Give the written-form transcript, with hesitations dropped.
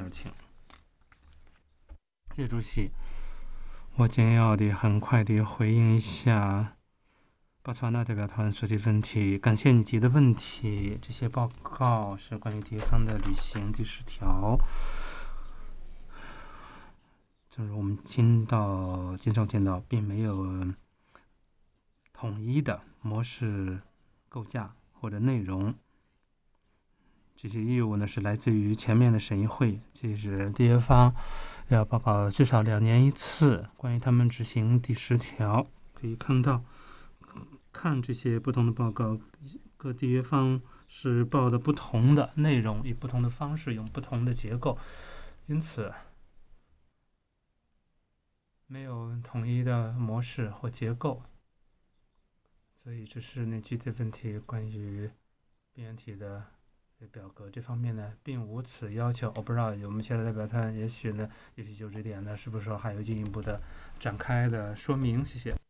请。谢主席，我简要的、很快的回应一下巴茨瓦纳代表团所提问题。感谢你提的问题。这些报告是关于地方的旅行第10条。正如我们经常见到，并没有统一的模式构架或者内容。这些义务呢是来自于前面的审议会，这是地方方要报告至少2年一次，关于他们执行第10条。可以看这些不同的报告，各地方是报的不同的内容，以不同的方式，用不同的结构，因此没有统一的模式或结构。所以这是你提的问题，关于编体的表格这方面呢，并无此要求。我不知道我们现在代表团也许就这点呢，是不是说还有进一步的展开的说明？谢谢。